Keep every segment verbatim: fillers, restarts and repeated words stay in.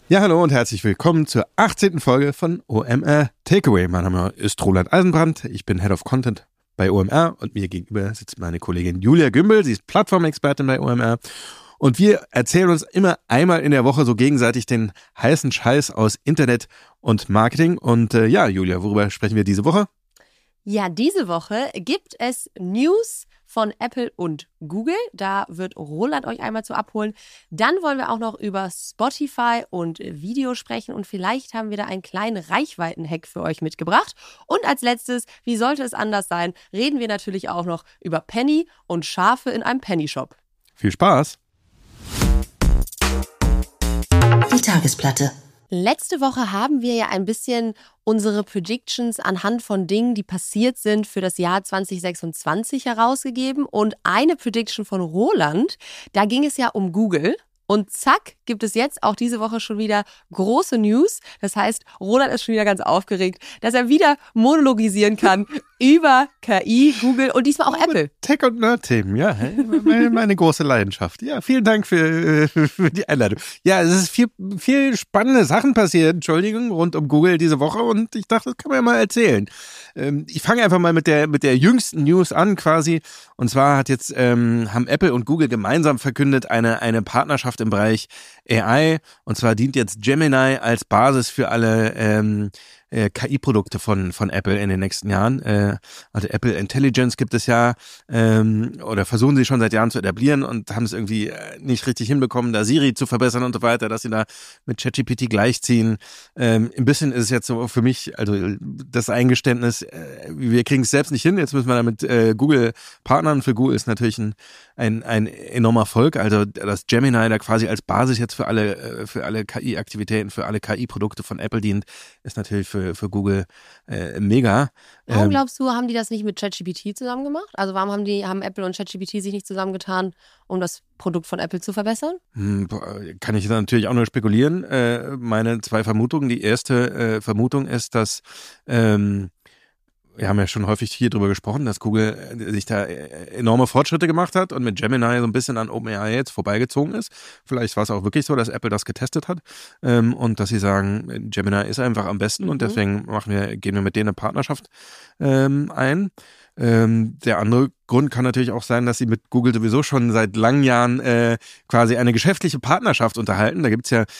Ja, hallo und herzlich willkommen zur achtzehnten Folge von O M R Takeaway. Mein Name ist Roland Eisenbrand, ich bin Head of Content bei O M R und mir gegenüber sitzt meine Kollegin Julia Gümbel, sie ist Plattformexpertin bei O M R. Und wir erzählen uns immer einmal in der Woche so gegenseitig den heißen Scheiß aus Internet und Marketing. Und äh, ja, Julia, worüber sprechen wir diese Woche? Ja, diese Woche gibt es News von Apple und Google. Da wird Roland euch einmal zu abholen. Dann wollen wir auch noch über Spotify und Video sprechen und vielleicht haben wir da einen kleinen Reichweiten-Hack für euch mitgebracht. Und als letztes, wie sollte es anders sein, reden wir natürlich auch noch über Penny und Schafe in einem Penny-Shop. Viel Spaß! Die Tagesplatte. Letzte Woche haben wir ja ein bisschen unsere Predictions anhand von Dingen, die passiert sind, für das Jahr zwanzig sechsundzwanzig herausgegeben. Und eine Prediction von Roland, da ging es ja um Google. Und zack, gibt es jetzt auch diese Woche schon wieder große News. Das heißt, Roland ist schon wieder ganz aufgeregt, dass er wieder monologisieren kann über K I, Google und diesmal auch oh, Apple. Tech- und Nerd-Themen, ja. Meine, meine große Leidenschaft. Ja, vielen Dank für, für die Einladung. Ja, es ist viel, viel spannende Sachen passiert, Entschuldigung, rund um Google diese Woche und ich dachte, das kann man ja mal erzählen. Ich fange einfach mal mit der, mit der jüngsten News an quasi. Und zwar hat jetzt, ähm, haben Apple und Google gemeinsam verkündet, eine, eine Partnerschaft im Bereich A I. Und zwar dient jetzt Gemini als Basis für alle ähm, äh, K I-Produkte von von Apple in den nächsten Jahren. Äh, also Apple Intelligence gibt es ja ähm, oder versuchen sie schon seit Jahren zu etablieren und haben es irgendwie äh, nicht richtig hinbekommen, da Siri zu verbessern und so weiter, dass sie da mit ChatGPT gleichziehen. Ähm, ein bisschen ist es jetzt so für mich, also das Eingeständnis, äh, wir kriegen es selbst nicht hin, jetzt müssen wir da mit äh, Google partnern. Für Google ist natürlich ein, ein, ein enormer Erfolg, also dass Gemini da quasi als Basis jetzt für alle, für alle K I-Aktivitäten, für alle K I-Produkte von Apple dient, ist natürlich für, für Google äh, mega. Warum glaubst du, haben die das nicht mit ChatGPT zusammen gemacht? Also warum haben die, haben Apple und ChatGPT sich nicht zusammengetan, um das Produkt von Apple zu verbessern? Hm, kann ich natürlich auch nur spekulieren. Äh, meine zwei Vermutungen. Die erste äh, Vermutung ist, dass ähm, wir haben ja schon häufig hier drüber gesprochen, dass Google sich da enorme Fortschritte gemacht hat und mit Gemini so ein bisschen an OpenAI jetzt vorbeigezogen ist. Vielleicht war es auch wirklich so, dass Apple das getestet hat ähm, und dass sie sagen, Gemini ist einfach am besten mhm. und deswegen machen wir, gehen wir mit denen eine Partnerschaft ähm, ein. Ähm, der andere Grund kann natürlich auch sein, dass sie mit Google sowieso schon seit langen Jahren äh, quasi eine geschäftliche Partnerschaft unterhalten. Da gibt's ja,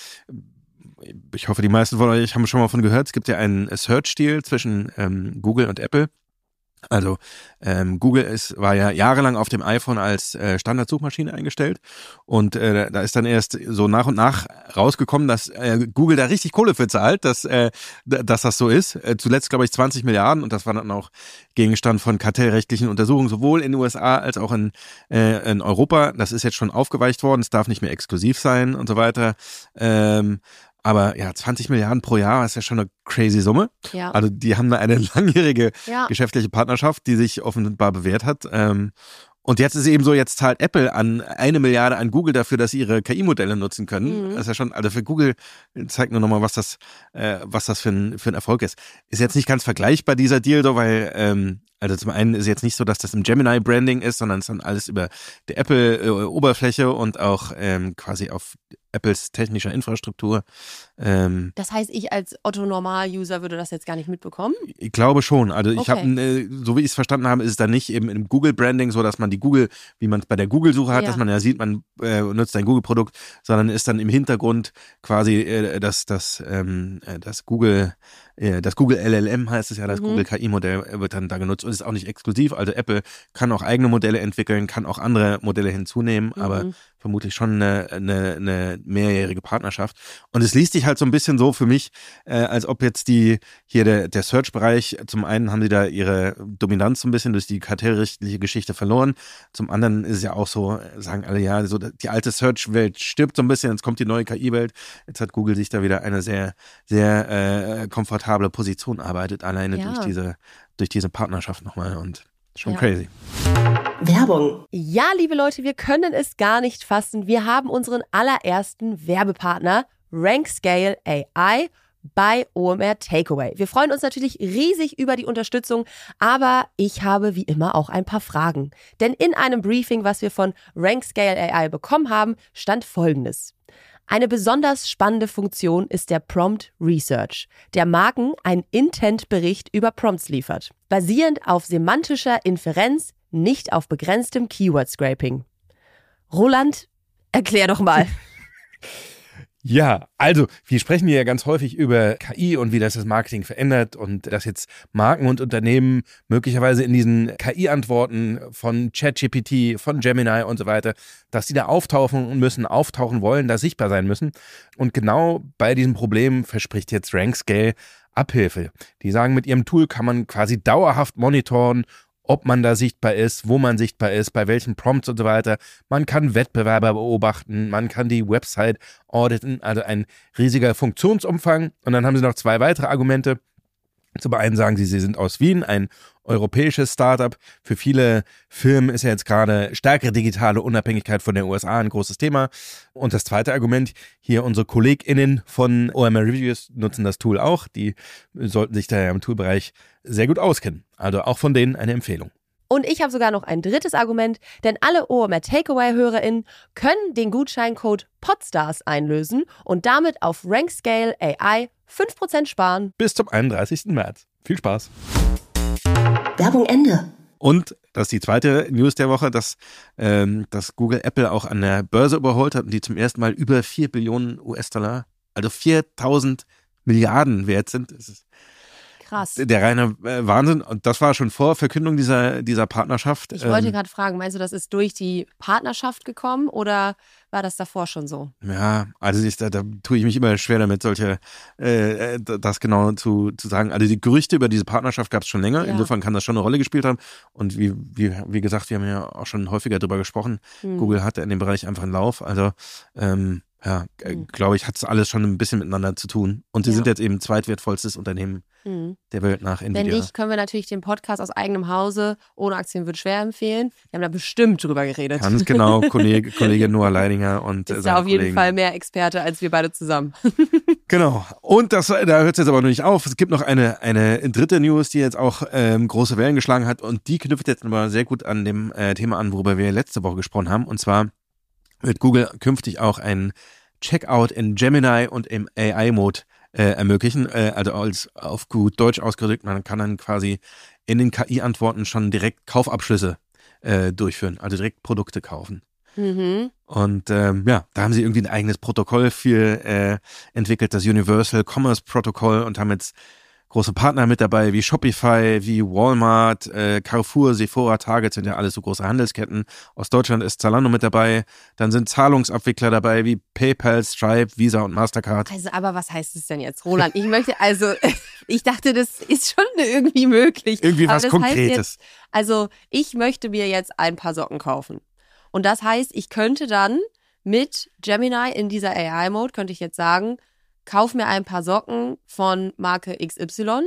ich hoffe, die meisten von euch haben schon mal von gehört, es gibt ja einen Search-Deal zwischen ähm, Google und Apple. Also ähm, Google ist, war ja jahrelang auf dem iPhone als äh, Standardsuchmaschine eingestellt und äh, da ist dann erst so nach und nach rausgekommen, dass äh, Google da richtig Kohle für zahlt, dass, äh, dass das so ist. Äh, zuletzt glaube ich zwanzig Milliarden und das war dann auch Gegenstand von kartellrechtlichen Untersuchungen, sowohl in den U S A als auch in, äh, in Europa. Das ist jetzt schon aufgeweicht worden, es darf nicht mehr exklusiv sein und so weiter. Ähm, Aber ja, zwanzig Milliarden pro Jahr ist ja schon eine crazy Summe. Ja. Also die haben da eine langjährige ja. geschäftliche Partnerschaft, die sich offenbar bewährt hat. Ähm, und jetzt ist es eben so, jetzt zahlt Apple an eine Milliarde an Google dafür, dass sie ihre K I-Modelle nutzen können. Mhm. Das ist ja schon, also für Google zeigt nur nochmal, was das, äh, was das für ein, für ein Erfolg ist. Ist jetzt nicht ganz vergleichbar, dieser Deal, so, weil, ähm, also zum einen ist es jetzt nicht so, dass das im Gemini-Branding ist, sondern es ist dann alles über die Apple-Oberfläche und auch ähm, quasi auf Apples technischer Infrastruktur. Ähm, das heißt, ich als Otto-Normal-User würde das jetzt gar nicht mitbekommen? Ich glaube schon. Also ich okay. habe, äh, so wie ich es verstanden habe, ist es dann nicht eben im Google-Branding so, dass man die Google, wie man es bei der Google-Suche hat, ja. dass man ja sieht, man äh, nutzt ein Google-Produkt, sondern ist dann im Hintergrund quasi äh, das, das, ähm, das Google, äh, das Google L L M heißt es ja, das mhm. Google K I-Modell wird dann da genutzt und ist auch nicht exklusiv. Also Apple kann auch eigene Modelle entwickeln, kann auch andere Modelle hinzunehmen, mhm. aber vermutlich schon eine, eine, eine mehrjährige Partnerschaft. Und es liest sich halt so ein bisschen so für mich, äh, als ob jetzt die hier der, der Search-Bereich, zum einen haben sie da ihre Dominanz so ein bisschen durch die kartellrechtliche Geschichte verloren. Zum anderen ist es ja auch so, sagen alle, ja, so die alte Search-Welt stirbt so ein bisschen, jetzt kommt die neue K I-Welt. Jetzt hat Google sich da wieder eine sehr, sehr äh, komfortable Position erarbeitet, alleine ja. durch diese, durch diese Partnerschaft nochmal und schon ja. crazy. Werbung. Ja, liebe Leute, wir können es gar nicht fassen. Wir haben unseren allerersten Werbepartner RankScale A I bei O M R Takeaway. Wir freuen uns natürlich riesig über die Unterstützung, aber ich habe wie immer auch ein paar Fragen. Denn in einem Briefing, was wir von RankScale A I bekommen haben, stand Folgendes. Eine besonders spannende Funktion ist der Prompt Research, der Marken einen Intent-Bericht über Prompts liefert, basierend auf semantischer Inferenz, nicht auf begrenztem Keyword-Scraping. Roland, erklär doch mal. Ja, also wir sprechen hier ja ganz häufig über K I und wie das das Marketing verändert und dass jetzt Marken und Unternehmen möglicherweise in diesen K I-Antworten von ChatGPT, von Gemini und so weiter, dass die da auftauchen müssen, auftauchen wollen, da sichtbar sein müssen. Und genau bei diesem Problem verspricht jetzt RankScale Abhilfe. Die sagen, mit ihrem Tool kann man quasi dauerhaft monitoren, ob man da sichtbar ist, wo man sichtbar ist, bei welchen Prompts und so weiter. Man kann Wettbewerber beobachten, man kann die Website auditen, also ein riesiger Funktionsumfang. Und dann haben sie noch zwei weitere Argumente. Zum einen sagen sie, sie sind aus Wien, ein europäisches Startup. Für viele Firmen ist ja jetzt gerade stärkere digitale Unabhängigkeit von den U S A ein großes Thema. Und das zweite Argument, hier unsere KollegInnen von O M R Reviews nutzen das Tool auch. Die sollten sich da ja im Toolbereich sehr gut auskennen. Also auch von denen eine Empfehlung. Und ich habe sogar noch ein drittes Argument, denn alle O M R Takeaway-HörerInnen können den Gutscheincode Podstars einlösen und damit auf RankScale A I fünf Prozent sparen. Bis zum einunddreißigsten März. Viel Spaß. Werbung Ende. Und das ist die zweite News der Woche, dass, ähm, dass Google Apple auch an der Börse überholt hat und die zum ersten Mal über vier Billionen U S-Dollar, also viertausend Milliarden wert sind. Das ist krass. Der reine äh, Wahnsinn. Und das war schon vor Verkündung dieser, dieser Partnerschaft. Ich wollte ähm, gerade fragen, meinst du, das ist durch die Partnerschaft gekommen oder war das davor schon so? Ja, also ich, da, da tue ich mich immer schwer damit, solche äh, das genau zu, zu sagen. Also die Gerüchte über diese Partnerschaft gab es schon länger. Ja. Insofern kann das schon eine Rolle gespielt haben. Und wie, wie, wie gesagt, wir haben ja auch schon häufiger darüber gesprochen. Hm. Google hatte in dem Bereich einfach einen Lauf. Also ähm, ja, Hm. glaube ich, hat es alles schon ein bisschen miteinander zu tun. Und sie Ja. sind jetzt eben zweitwertvollstes Unternehmen Hm. der Welt nach Wenn Nvidia. nicht, können wir natürlich den Podcast aus eigenem Hause ohne Aktien wird schwer empfehlen. Wir haben da bestimmt drüber geredet. Ganz genau, Kollege, Kollege Noah Leidinger und äh, Ist seine ja auf jeden Kollegen. Fall mehr Experte als wir beide zusammen. Genau. Und das, da hört es jetzt aber noch nicht auf. Es gibt noch eine, eine dritte News, die jetzt auch ähm, große Wellen geschlagen hat und die knüpft jetzt aber sehr gut an dem äh, Thema an, worüber wir letzte Woche gesprochen haben. Und zwar wird Google künftig auch einen Checkout in Gemini und im A I-Mode äh, ermöglichen. Äh, also als auf gut Deutsch ausgedrückt, man kann dann quasi in den K I-Antworten schon direkt Kaufabschlüsse äh, durchführen, also direkt Produkte kaufen. Mhm. Und ähm, ja, da haben sie irgendwie ein eigenes Protokoll für äh, entwickelt, das Universal Commerce Protocol, und haben jetzt große Partner mit dabei, wie Shopify, wie Walmart, äh, Carrefour, Sephora, Target, sind ja alles so große Handelsketten. Aus Deutschland ist Zalando mit dabei. Dann sind Zahlungsabwickler dabei, wie PayPal, Stripe, Visa und Mastercard. Also, aber was heißt es denn jetzt, Roland? Ich möchte, also, ich dachte, das ist schon irgendwie möglich. Irgendwie aber was das Konkretes. Heißt jetzt, also, ich möchte mir jetzt ein paar Socken kaufen. Und das heißt, ich könnte dann mit Gemini in dieser A I-Mode, könnte ich jetzt sagen, kauf mir ein paar Socken von Marke X Y.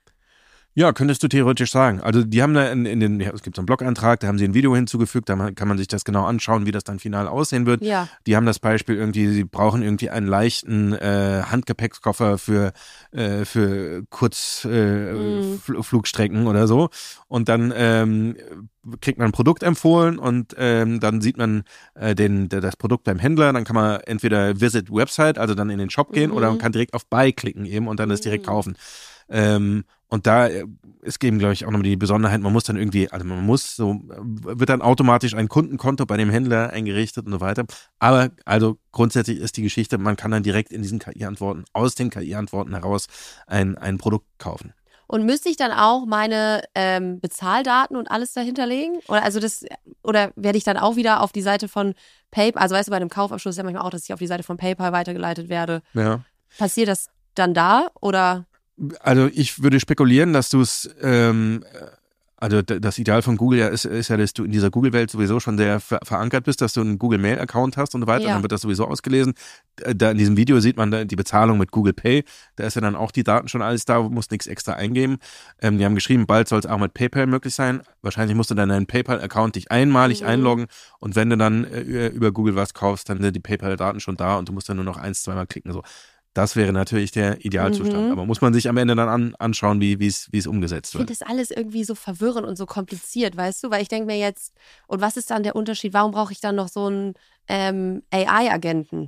Ja, könntest du theoretisch sagen. Also die haben da in, in den, ja, es gibt so einen Blog-Eintrag, da haben sie ein Video hinzugefügt, da kann man sich das genau anschauen, wie das dann final aussehen wird. Ja. Die haben das Beispiel irgendwie, sie brauchen irgendwie einen leichten äh, Handgepäckskoffer für äh, für Kurzflugstrecken äh, Mhm. oder so. Und dann ähm, kriegt man ein Produkt empfohlen und ähm, dann sieht man äh, den, das Produkt beim Händler. Dann kann man entweder Visit Website, also dann in den Shop gehen, Mhm. oder man kann direkt auf Buy klicken eben und dann das direkt Mhm. kaufen. Ähm, und da ist eben, glaube ich, auch nochmal die Besonderheit, man muss dann irgendwie, also man muss so, wird dann automatisch ein Kundenkonto bei dem Händler eingerichtet und so weiter. Aber also grundsätzlich ist die Geschichte, man kann dann direkt in diesen K I-Antworten, aus den K I-Antworten heraus ein, ein Produkt kaufen. Und müsste ich dann auch meine ähm, Bezahldaten und alles dahinterlegen? Oder also das, oder werde ich dann auch wieder auf die Seite von PayPal, also weißt du, bei dem Kaufabschluss ist ja manchmal auch, dass ich auf die Seite von PayPal weitergeleitet werde. Ja. Passiert das dann da oder? Also ich würde spekulieren, dass du es, ähm, also das Ideal von Google ja ist, ist ja, dass du in dieser Google-Welt sowieso schon sehr ver- verankert bist, dass du einen Google-Mail-Account hast und so weiter, Ja. und dann wird das sowieso ausgelesen. Da in diesem Video sieht man da die Bezahlung mit Google Pay, da ist ja dann auch die Daten schon alles da, musst nichts extra eingeben. Ähm, die haben geschrieben, bald soll es auch mit PayPal möglich sein. Wahrscheinlich musst du dann deinen PayPal-Account dich einmalig Mhm. einloggen, und wenn du dann äh, über Google was kaufst, dann sind die PayPal-Daten schon da und du musst dann nur noch eins, zweimal klicken, so. Das wäre natürlich der Idealzustand. Mhm. Aber muss man sich am Ende dann an, anschauen, wie es wie es umgesetzt Ich wird. finde das alles irgendwie so verwirrend und so kompliziert, weißt du? Weil ich denke mir jetzt, und was ist dann der Unterschied? Warum brauche ich dann noch so einen ähm, A I-Agenten?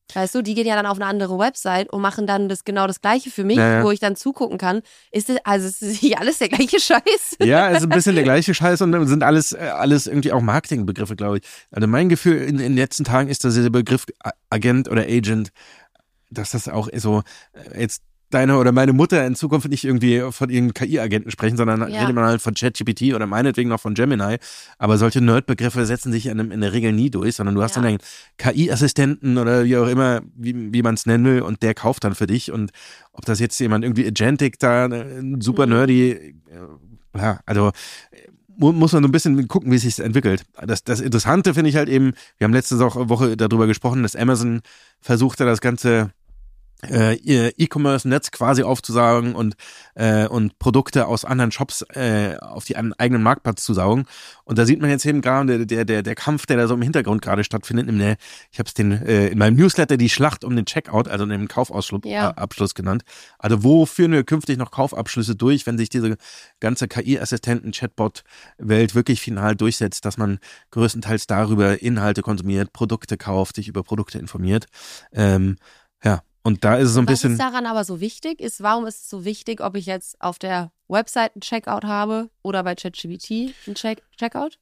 Weißt du, die gehen ja dann auf eine andere Website und machen dann das genau das Gleiche für mich, naja. wo ich dann zugucken kann. Ist es, also ist es hier alles der gleiche Scheiß? Ja, es ist ein bisschen der gleiche Scheiß und sind alles, alles irgendwie auch Marketingbegriffe, glaube ich. Also mein Gefühl in, in den letzten Tagen ist, dass dieser Begriff Agent oder Agent, dass das auch so jetzt deine oder meine Mutter in Zukunft nicht irgendwie von ihren K I-Agenten sprechen, sondern ja. redet man halt von ChatGPT oder meinetwegen noch von Gemini. Aber solche Nerd-Begriffe setzen sich in, in der Regel nie durch, sondern du hast ja. dann einen K I-Assistenten oder wie auch immer, wie, wie man es nennen will, und der kauft dann für dich. Und ob das jetzt jemand irgendwie Agentic da, super nerdy, mhm. ja, also muss man so ein bisschen gucken, wie es sich entwickelt. Das, das Interessante finde ich halt eben, wir haben letzte Woche darüber gesprochen, dass Amazon versuchte das Ganze Äh, ihr E-Commerce-Netz quasi aufzusaugen und äh, und Produkte aus anderen Shops äh, auf die einen eigenen Marktplatz zu saugen. Und da sieht man jetzt eben gerade der der der Kampf, der da so im Hintergrund gerade stattfindet. In der, ich habe es den äh, in meinem Newsletter die Schlacht um den Checkout, also den Kaufabschluss ja. Abschluss genannt. Also wo führen wir künftig noch Kaufabschlüsse durch, wenn sich diese ganze K I-Assistenten-Chatbot-Welt wirklich final durchsetzt, dass man größtenteils darüber Inhalte konsumiert, Produkte kauft, sich über Produkte informiert. Ähm, ja. Und da ist es so ein Was bisschen. Was ist daran aber so wichtig? Ist, warum ist es so wichtig, ob ich jetzt auf der Website einen Checkout habe oder bei ChatGPT einen Check- Checkout?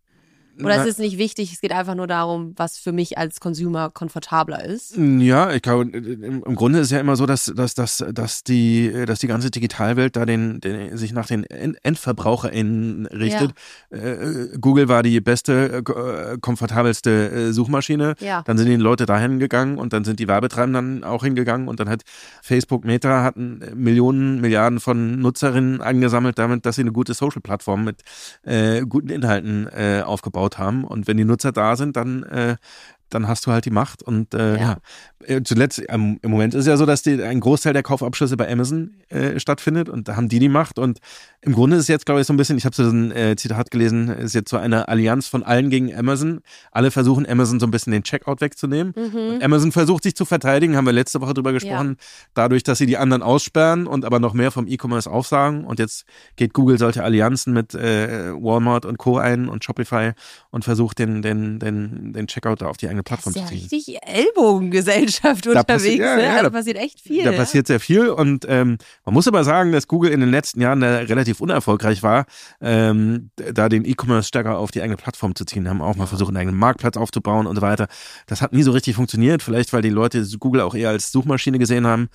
Oder ist es nicht wichtig, es geht einfach nur darum, was für mich als Consumer komfortabler ist? Ja, ich glaube, im, im Grunde ist es ja immer so, dass, dass, dass, dass, die, dass die ganze Digitalwelt da den, den, sich nach den EndverbraucherInnen richtet. Ja. Äh, Google war die beste, äh, komfortabelste äh, Suchmaschine. Ja. Dann sind die Leute dahin gegangen und dann sind die Werbetreibenden dann auch hingegangen und dann hat Facebook, Meta hatten Millionen, Milliarden von Nutzerinnen angesammelt damit, dass sie eine gute Social-Plattform mit äh, guten Inhalten äh, aufgebaut haben. Und wenn die Nutzer da sind, dann äh, dann hast du halt die Macht. Und äh, ja. ja, zuletzt, ähm, im Moment ist es ja so, dass die, ein Großteil der Kaufabschlüsse bei Amazon äh, stattfindet und da haben die die Macht. Und im Grunde ist es jetzt, glaube ich, so ein bisschen, ich habe so ein äh, Zitat gelesen, ist jetzt so eine Allianz von allen gegen Amazon. Alle versuchen, Amazon so ein bisschen den Checkout wegzunehmen. Mhm. Und Amazon versucht sich zu verteidigen, haben wir letzte Woche drüber gesprochen, ja. dadurch, dass sie die anderen aussperren und aber noch mehr vom E-Commerce aufsagen. Und jetzt geht Google solche Allianzen mit äh, Walmart und Co. ein und Shopify und versucht den, den, den, den Checkout da auf die eigene Plattform zu ziehen. Das ist ja richtig Ellbogengesellschaft unterwegs. Passi- ja, ne? ja, da, da passiert echt viel. Da ja. passiert sehr viel und ähm, man muss aber sagen, dass Google in den letzten Jahren da relativ unerfolgreich war, ähm, da den E-Commerce stärker auf die eigene Plattform zu ziehen. Haben auch mal versucht, einen eigenen Marktplatz aufzubauen und so weiter. Das hat nie so richtig funktioniert, vielleicht weil die Leute Google auch eher als Suchmaschine gesehen haben.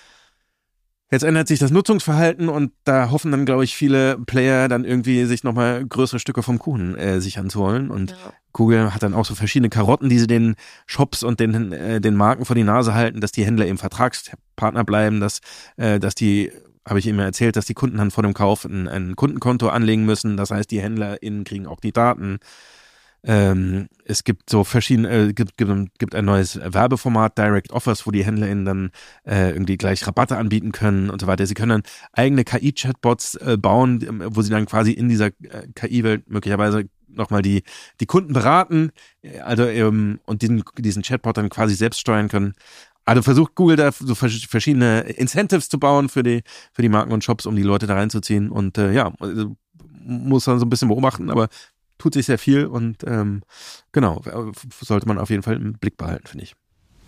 Jetzt ändert sich das Nutzungsverhalten und da hoffen dann, glaube ich, viele Player dann irgendwie sich nochmal größere Stücke vom Kuchen äh, sichern zu wollen. Und ja. Google hat dann auch so verschiedene Karotten, die sie den Shops und den, äh, den Marken vor die Nase halten, dass die Händler eben Vertragspartner bleiben, dass, äh, dass die, habe ich eben erzählt, dass die Kunden dann vor dem Kauf ein, ein Kundenkonto anlegen müssen. Das heißt, die HändlerInnen kriegen auch die Daten. Ähm, es gibt so verschiedene, äh, gibt, gibt, gibt ein neues Werbeformat, Direct Offers, wo die HändlerInnen dann äh, irgendwie gleich Rabatte anbieten können und so weiter. Sie können dann eigene K I-Chatbots äh, bauen, wo sie dann quasi in dieser äh, K I-Welt möglicherweise nochmal die, die Kunden beraten, also ähm, und diesen, diesen Chatbot dann quasi selbst steuern können. Also versucht Google da so verschiedene Incentives zu bauen für die, für die Marken und Shops, um die Leute da reinzuziehen und äh, ja, also muss man so ein bisschen beobachten, aber tut sich sehr viel und ähm, genau, sollte man auf jeden Fall im Blick behalten, finde ich.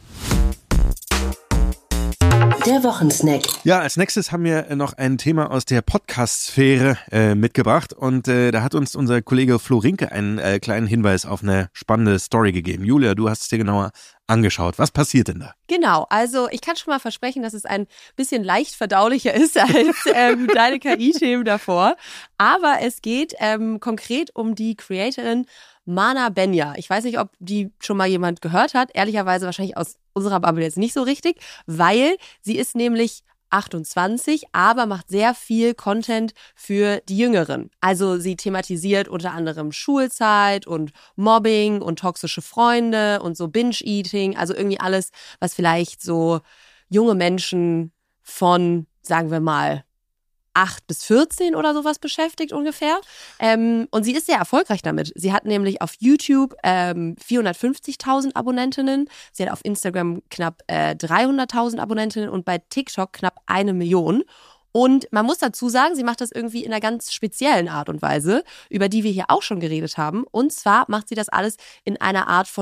Der Wochensnack. Ja, als nächstes haben wir noch ein Thema aus der Podcast-Sphäre äh, mitgebracht und äh, da hat uns unser Kollege Flo Rinke einen äh, kleinen Hinweis auf eine spannende Story gegeben. Julia, du hast es dir genauer angeschaut. Was passiert denn da? Genau, also ich kann schon mal versprechen, dass es ein bisschen leicht verdaulicher ist als ähm, deine K I-Themen davor. Aber es geht ähm, konkret um die Creatorin Mana Benya. Ich weiß nicht, ob die schon mal jemand gehört hat. Ehrlicherweise wahrscheinlich aus unserer Bubble jetzt nicht so richtig, weil sie ist nämlich achtundzwanzig, aber macht sehr viel Content für die Jüngeren. Also sie thematisiert unter anderem Schulzeit und Mobbing und toxische Freunde und so Binge-Eating, also irgendwie alles, was vielleicht so junge Menschen von, sagen wir mal, acht bis vierzehn oder sowas beschäftigt ungefähr. Ähm, und sie ist sehr erfolgreich damit. Sie hat nämlich auf YouTube ähm, vierhundertfünfzigtausend Abonnentinnen. Sie hat auf Instagram knapp äh, dreihunderttausend Abonnentinnen und bei TikTok knapp eine Million. Und man muss dazu sagen, sie macht das irgendwie in einer ganz speziellen Art und Weise, über die wir hier auch schon geredet haben. Und zwar macht sie das alles in einer Art von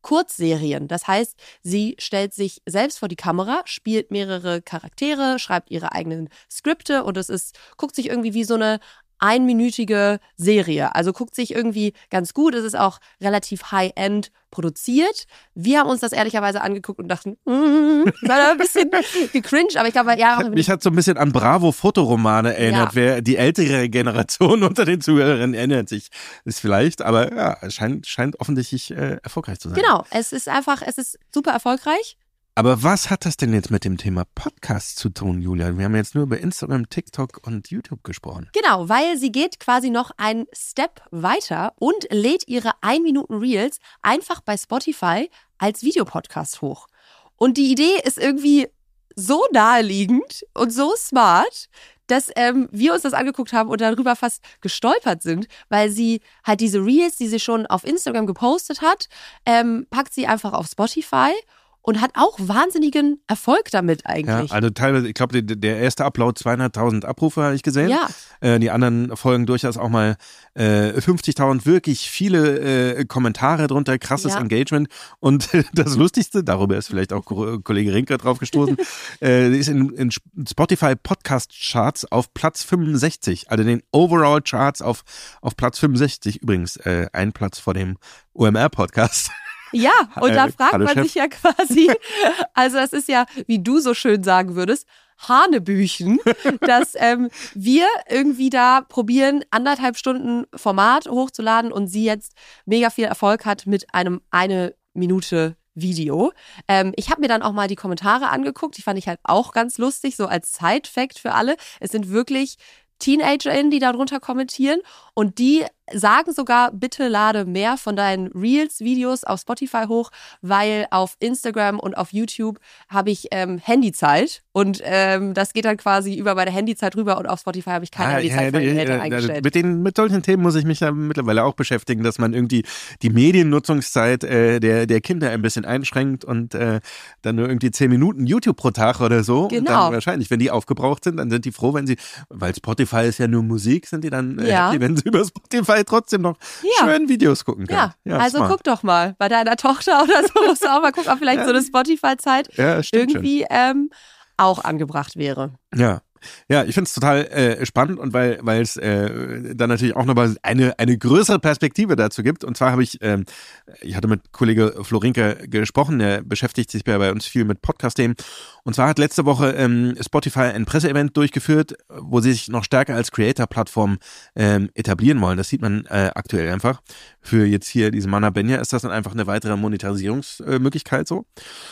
Kurzserien. Das heißt, sie stellt sich selbst vor die Kamera, spielt mehrere Charaktere, schreibt ihre eigenen Skripte und es ist, guckt sich irgendwie wie so eine einminütige Serie. Also guckt sich irgendwie ganz gut. Es ist auch relativ high-end produziert. Wir haben uns das ehrlicherweise angeguckt und dachten, mm, das war ein bisschen gecringed, aber ich glaube, ja. Auch Mich hat so ein bisschen an Bravo-Fotoromane erinnert. Ja. Wer die ältere Generation unter den Zuhörern erinnert sich, ist vielleicht, aber ja, scheint, scheint offensichtlich äh, erfolgreich zu sein. Genau, es ist einfach, es ist super erfolgreich. Aber was hat das denn jetzt mit dem Thema Podcast zu tun, Julia? Wir haben jetzt nur über Instagram, TikTok und YouTube gesprochen. Genau, weil sie geht quasi noch einen Step weiter und lädt ihre ein-Minuten-Reels einfach bei Spotify als Videopodcast hoch. Und die Idee ist irgendwie so naheliegend und so smart, dass ähm, wir uns das angeguckt haben und darüber fast gestolpert sind, weil sie halt diese Reels, die sie schon auf Instagram gepostet hat, ähm, packt sie einfach auf Spotify und hat auch wahnsinnigen Erfolg damit eigentlich. Ja, also teilweise, ich glaube, der erste Upload zweihunderttausend Abrufe habe ich gesehen. Ja. Äh, die anderen folgen durchaus auch mal äh, fünfzigtausend, wirklich viele äh, Kommentare drunter, krasses ja. Engagement. Und äh, das Lustigste, darüber ist vielleicht auch Kollege Rinker drauf gestoßen, äh, ist in, in Spotify Podcast Charts auf Platz fünfundsechzig, also den Overall Charts auf, auf Platz fünfundsechzig. Übrigens äh, ein Platz vor dem O M R-Podcast. Ja, und da fragt Hallo, man Chef. sich ja quasi, also das ist ja, wie du so schön sagen würdest, Hanebüchen, dass ähm, wir irgendwie da probieren, anderthalb Stunden Format hochzuladen und sie jetzt mega viel Erfolg hat mit einem eine Minute Video. Ähm, ich habe mir dann auch mal die Kommentare angeguckt, die fand ich halt auch ganz lustig, so als Side-Fact für alle. Es sind wirklich TeenagerInnen, die darunter kommentieren und die sagen sogar, bitte lade mehr von deinen Reels-Videos auf Spotify hoch, weil auf Instagram und auf YouTube habe ich ähm, Handyzeit und ähm, das geht dann quasi über meine Handyzeit rüber und auf Spotify habe ich keine ah, Handyzeit ja, von den ja, Eltern ja, eingestellt. Mit, den, mit solchen Themen muss ich mich ja mittlerweile auch beschäftigen, dass man irgendwie die Mediennutzungszeit äh, der, der Kinder ein bisschen einschränkt und äh, dann nur irgendwie zehn Minuten YouTube pro Tag oder so. Genau. Und dann wahrscheinlich, wenn die aufgebraucht sind, dann sind die froh, wenn sie, weil Spotify ist ja nur Musik, sind die dann äh, Ja. happy, wenn sie über Spotify trotzdem noch Ja. schön Videos gucken können. Ja, Ja, also smart. guck doch mal bei deiner Tochter oder so, musst du auch mal gucken, ob vielleicht Ja. so eine Spotify-Zeit Ja, stimmt irgendwie ähm, auch angebracht wäre. Ja. Ja, ich finde es total äh, spannend und weil weil es äh, dann natürlich auch nochmal eine eine größere Perspektive dazu gibt. Und zwar habe ich, ähm, ich hatte mit Kollege Florinke gesprochen, der beschäftigt sich bei uns viel mit Podcast-Themen. Und zwar hat letzte Woche ähm, Spotify ein Presseevent durchgeführt, wo sie sich noch stärker als Creator-Plattform ähm, etablieren wollen. Das sieht man äh, aktuell einfach. Für jetzt hier diese Mana Benja ist das dann einfach eine weitere Monetarisierungsmöglichkeit so.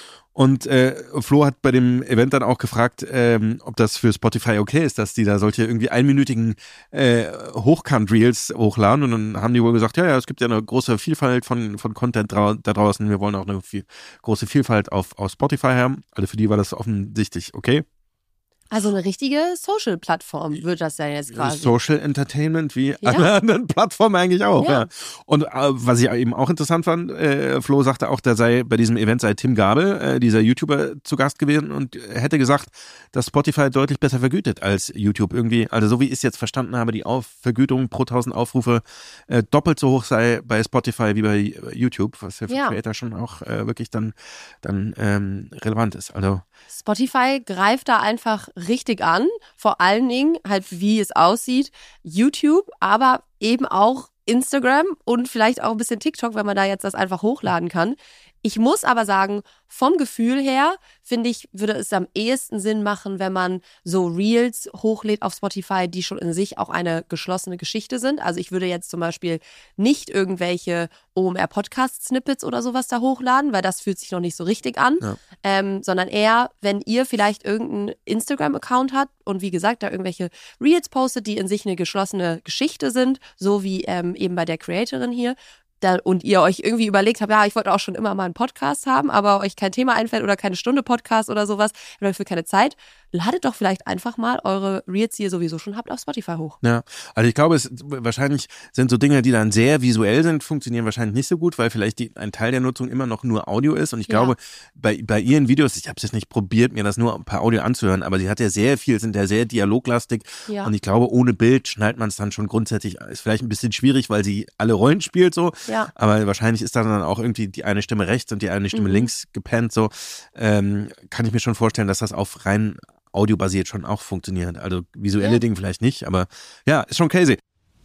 Und äh, Flo hat bei dem Event dann auch gefragt, ähm, ob das für Spotify okay ist, dass die da solche irgendwie einminütigen äh, Hochkant-Reels hochladen. Und dann haben die wohl gesagt, ja, ja, es gibt ja eine große Vielfalt von von Content drau- da draußen. Wir wollen auch eine viel, große Vielfalt auf, auf Spotify haben. Also für die war das offensichtlich okay. Also eine richtige Social-Plattform wird das ja jetzt quasi. Social Entertainment wie Ja. alle anderen Plattformen eigentlich auch. Ja. Ja. Und äh, was ich eben auch interessant fand, äh, Flo sagte auch, da sei bei diesem Event sei Tim Gabel, äh, dieser YouTuber, zu Gast gewesen und hätte gesagt, dass Spotify deutlich besser vergütet als YouTube irgendwie. Also so wie ich es jetzt verstanden habe, die Auf- Vergütung pro tausend Aufrufe äh, doppelt so hoch sei bei Spotify wie bei YouTube, was ja für Ja. Creator schon auch äh, wirklich dann dann ähm, relevant ist. Also Spotify greift da einfach richtig an, vor allen Dingen halt wie es aussieht, YouTube, aber eben auch Instagram und vielleicht auch ein bisschen TikTok, wenn man da jetzt das einfach hochladen kann. Ich muss aber sagen, vom Gefühl her, finde ich, würde es am ehesten Sinn machen, wenn man so Reels hochlädt auf Spotify, die schon in sich auch eine geschlossene Geschichte sind. Also ich würde jetzt zum Beispiel nicht irgendwelche O M R-Podcast-Snippets oder sowas da hochladen, weil das fühlt sich noch nicht so richtig an, Ja. ähm, sondern eher, wenn ihr vielleicht irgendeinen Instagram-Account habt und wie gesagt, da irgendwelche Reels postet, die in sich eine geschlossene Geschichte sind, so wie ähm, eben bei der Creatorin hier, da, und ihr euch irgendwie überlegt habt, ja, ich wollte auch schon immer mal einen Podcast haben, aber euch kein Thema einfällt oder keine Stunde Podcast oder sowas, oder dafür keine Zeit, ladet doch vielleicht einfach mal eure Reels, die ihr sowieso schon habt, auf Spotify hoch. Ja, also ich glaube, es wahrscheinlich sind so Dinge, die dann sehr visuell sind, funktionieren wahrscheinlich nicht so gut, weil vielleicht die, ein Teil der Nutzung immer noch nur Audio ist. Und ich Ja. glaube, bei, bei ihren Videos, ich habe es jetzt nicht probiert, mir das nur per Audio anzuhören, aber sie hat ja sehr viel, sind ja sehr dialoglastig. Ja. Und ich glaube, ohne Bild schnallt man es dann schon grundsätzlich. Ist vielleicht ein bisschen schwierig, weil sie alle Rollen spielt so. Ja. Aber wahrscheinlich ist dann auch irgendwie die eine Stimme rechts und die eine Stimme Mhm. links gepennt. So ähm, kann ich mir schon vorstellen, dass das auf rein audiobasiert schon auch funktioniert. Also visuelle Ja. Dinge vielleicht nicht, aber ja, ist schon crazy.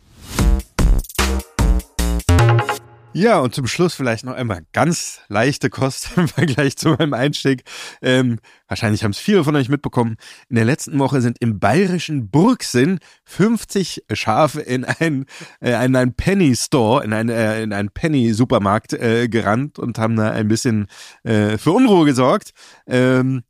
Ja, und zum Schluss vielleicht noch einmal ganz leichte Kost im Vergleich zu meinem Einstieg. Ähm, wahrscheinlich haben es viele von euch mitbekommen. In der letzten Woche sind im bayerischen Burgsinn fünfzig Schafe in einen, äh, in einen Penny Store, in einen, äh, in einen Penny Supermarkt äh, gerannt und haben da ein bisschen äh, für Unruhe gesorgt. Ähm,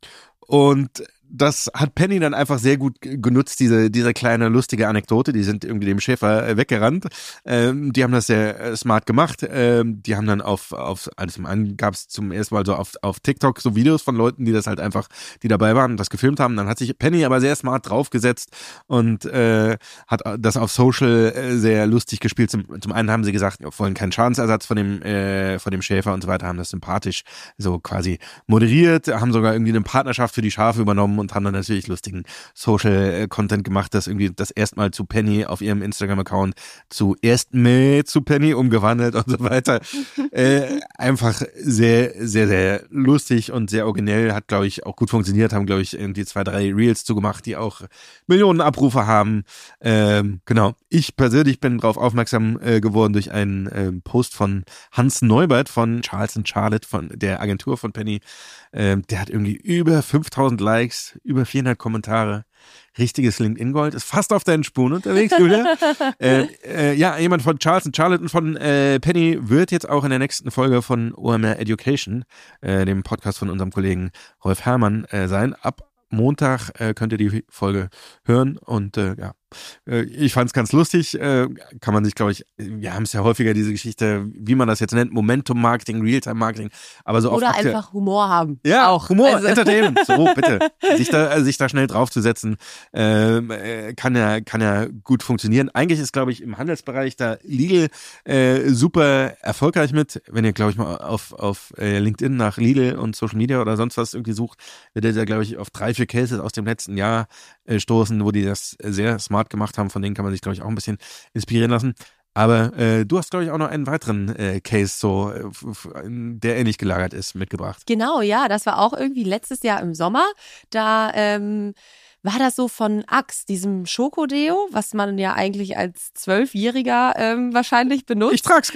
und das hat Penny dann einfach sehr gut genutzt, diese diese kleine lustige Anekdote. Die sind irgendwie dem Schäfer äh, weggerannt. Ähm, die haben das sehr äh, smart gemacht. Ähm, die haben dann auf, auf also zum einen gab es zum ersten Mal so auf, auf TikTok so Videos von Leuten, die das halt einfach, die dabei waren und das gefilmt haben. Dann hat sich Penny aber sehr smart draufgesetzt und äh, hat das auf Social äh, sehr lustig gespielt. Zum, zum einen haben sie gesagt, wir wollen keinen Schadensersatz von dem, äh, von dem Schäfer und so weiter, haben das sympathisch so quasi moderiert, haben sogar irgendwie eine Partnerschaft für die Schafe übernommen und haben dann natürlich lustigen Social-Content gemacht, das irgendwie das erstmal zu Penny auf ihrem Instagram-Account zu erstmal zu Penny umgewandelt und so weiter. äh, einfach sehr, sehr, sehr lustig und sehr originell, hat, glaube ich, auch gut funktioniert, haben, glaube ich, irgendwie zwei, drei Reels zugemacht, die auch Millionen Abrufe haben. Ähm, genau. Ich persönlich bin darauf aufmerksam äh, geworden durch einen äh, Post von Hans Neubert von Charles and Charlotte, von der Agentur von Penny. Ähm, der hat irgendwie über fünftausend Likes, über vierhundert Kommentare. Richtiges LinkedIn-Gold. Ist fast auf deinen Spuren unterwegs, Julia. äh, äh, ja, jemand von Charles and Charlotte und von äh, Penny wird jetzt auch in der nächsten Folge von O M R Education, äh, dem Podcast von unserem Kollegen Rolf Herrmann, äh, sein. Ab Montag äh, könnt ihr die Folge hören und äh, ja, äh, ich fand's ganz lustig. Äh, kann man sich, glaube ich, wir haben es ja häufiger, diese Geschichte, wie man das jetzt nennt, Momentum-Marketing, Realtime-Marketing, aber so Oder auf aktu- einfach Humor haben. ja, auch. Humor, Also- Entertainment, so bitte. Sich da, also sich da schnell draufzusetzen, ähm, äh, kann ja, kann ja gut funktionieren. Eigentlich ist, glaube ich, im Handelsbereich da Lidl äh, super erfolgreich mit. Wenn ihr, glaube ich, mal auf, auf äh, LinkedIn nach Lidl und Social Media oder sonst was irgendwie sucht, werdet ihr, glaube ich, auf drei, vier Cases aus dem letzten Jahr äh, stoßen, wo die das sehr smart gemacht haben. Von denen kann man sich, glaube ich, auch ein bisschen inspirieren lassen. Aber äh, du hast, glaube ich, auch noch einen weiteren äh, Case, so äh, f- der ähnlich gelagert ist, mitgebracht. Genau, ja, das war auch irgendwie letztes Jahr im Sommer. Da ähm, war das so von Axe, diesem Schokodeo, was man ja eigentlich als Zwölfjähriger ähm, wahrscheinlich benutzt. Ich trag's.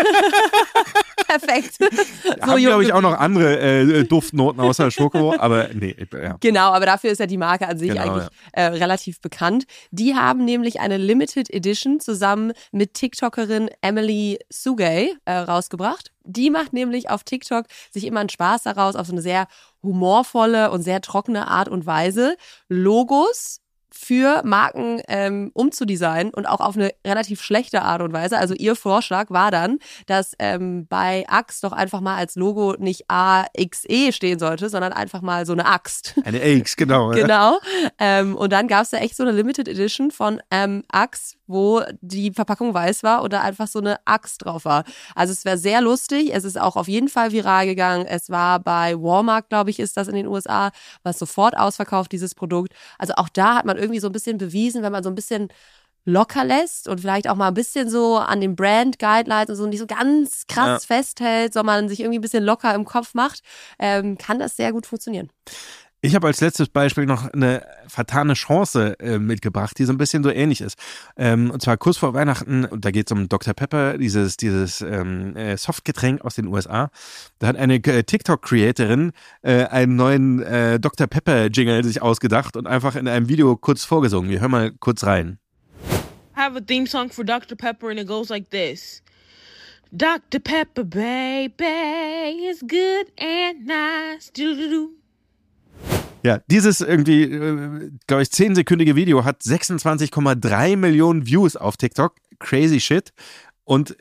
Perfekt. Haben, glaube ich, auch noch andere äh, Duftnoten außer Schoko, aber nee, ja. Genau, aber dafür ist ja die Marke an sich Genau, eigentlich äh, relativ bekannt. Die haben nämlich eine Limited Edition zusammen mit TikTokerin Emily Sugay äh, rausgebracht. Die macht nämlich auf TikTok sich immer einen Spaß daraus, auf so eine sehr humorvolle und sehr trockene Art und Weise Logos für Marken ähm, umzudesignen und auch auf eine relativ schlechte Art und Weise. Also ihr Vorschlag war dann, dass ähm, bei Axe doch einfach mal als Logo nicht A X E stehen sollte, sondern einfach mal so eine Axt. Eine Axe, genau. Genau. Ähm, und dann gab es da echt so eine Limited Edition von ähm, Axe, wo die Verpackung weiß war und da einfach so eine Axt drauf war. Also es wäre sehr lustig. Es ist auch auf jeden Fall viral gegangen. Es war bei Walmart, glaube ich, ist das in den U S A, war es sofort ausverkauft, dieses Produkt. Also auch da hat man irgendwie so ein bisschen bewiesen, wenn man so ein bisschen locker lässt und vielleicht auch mal ein bisschen so an den Brand-Guidelines und so nicht so ganz krass ja. festhält, sondern sich irgendwie ein bisschen locker im Kopf macht, ähm, kann das sehr gut funktionieren. Ich habe als letztes Beispiel noch eine vertane Chance äh, mitgebracht, die so ein bisschen so ähnlich ist. Ähm, und zwar kurz vor Weihnachten, und da geht es um Doktor Pepper, dieses dieses ähm, äh, Softgetränk aus den U S A. Da hat eine äh, TikTok-Creatorin äh, einen neuen äh, Doktor Pepper-Jingle sich ausgedacht und einfach in einem Video kurz vorgesungen. Wir hören mal kurz rein. I have a theme song for Doktor Pepper and it goes like this. Doktor Pepper, baby, is good and nice. Do-do-do. Ja, dieses irgendwie, äh, glaube ich, zehnsekündige Video hat sechsundzwanzig Komma drei Millionen Views auf TikTok. Crazy shit. Und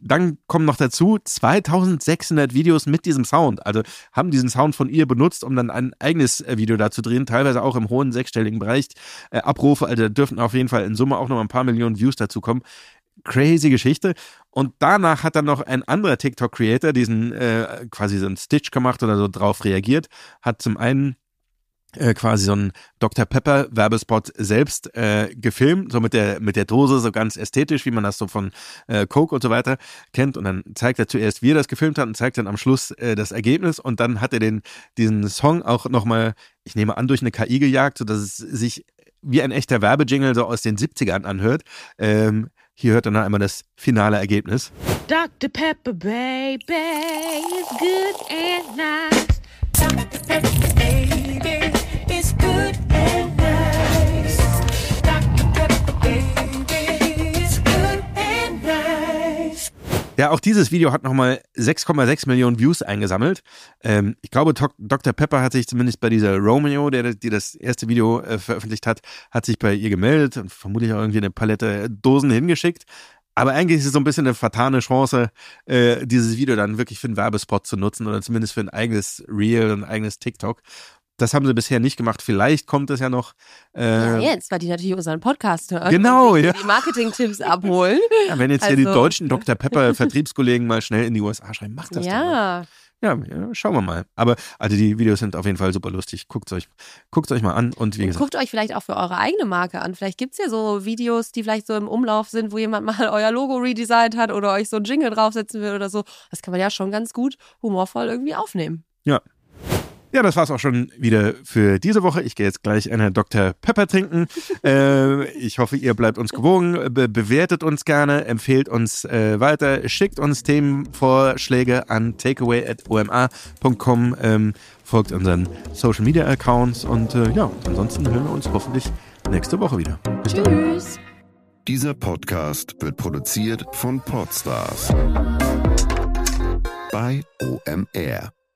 dann kommen noch dazu zweitausendsechshundert Videos mit diesem Sound. Also haben diesen Sound von ihr benutzt, um dann ein eigenes Video da zu drehen, teilweise auch im hohen sechsstelligen Bereich äh, Abrufe. Also da dürften auf jeden Fall in Summe auch noch ein paar Millionen Views dazu kommen. Crazy Geschichte. Und danach hat dann noch ein anderer TikTok-Creator diesen äh, quasi so einen Stitch gemacht oder so drauf reagiert, hat zum einen Äh, quasi so ein Doktor Pepper Werbespot selbst äh, gefilmt, so mit der mit der Dose, so ganz ästhetisch, wie man das so von äh, Coke und so weiter kennt. Und dann zeigt er zuerst, wie er das gefilmt hat und zeigt dann am Schluss äh, das Ergebnis. Und dann hat er den diesen Song auch nochmal, ich nehme an, durch eine K I gejagt, sodass es sich wie ein echter Werbejingle so aus den siebzigern anhört. Ähm, hier hört dann einmal das finale Ergebnis. Doktor Pepper, baby, is good and nice. Doktor Pepper, baby, is good and nice. Doktor Pepper, baby, is good and nice. Ja, auch dieses Video hat nochmal sechs Komma sechs Millionen Views eingesammelt. Ähm, ich glaube, Doktor Pepper hat sich zumindest bei dieser Romeo, der die das erste Video äh, veröffentlicht hat, hat sich bei ihr gemeldet und vermutlich auch irgendwie eine Palette Dosen hingeschickt. Aber eigentlich ist es so ein bisschen eine vertane Chance, äh, dieses Video dann wirklich für einen Werbespot zu nutzen oder zumindest für ein eigenes Reel, ein eigenes TikTok. Das haben sie bisher nicht gemacht. Vielleicht kommt es ja noch. Äh, ja, jetzt, weil die natürlich unseren Podcast hören. Genau, und ja. Die Marketing-Tipps abholen. Ja, wenn jetzt also, hier die deutschen Doktor Pepper Vertriebskollegen mal schnell in die U S A schreiben, macht das ja. doch mal. Ja, ja, schauen wir mal. Aber also die Videos sind auf jeden Fall super lustig. Guckt euch, guckt euch mal an und wie und gesagt. Guckt euch vielleicht auch für eure eigene Marke an. Vielleicht gibt es ja so Videos, die vielleicht so im Umlauf sind, wo jemand mal euer Logo redesignt hat oder euch so ein Jingle draufsetzen will oder so. Das kann man ja schon ganz gut humorvoll irgendwie aufnehmen. Ja. Ja, das war's auch schon wieder für diese Woche. Ich gehe jetzt gleich eine Doktor Pepper trinken. äh, ich hoffe, ihr bleibt uns gewogen, be- bewertet uns gerne, empfehlt uns äh, weiter, schickt uns Themenvorschläge an takeaway at o m a punkt com, ähm, folgt unseren Social Media Accounts und äh, ja, ansonsten hören wir uns hoffentlich nächste Woche wieder. Bis dann. Tschüss. Dieser Podcast wird produziert von Podstars bei O M R.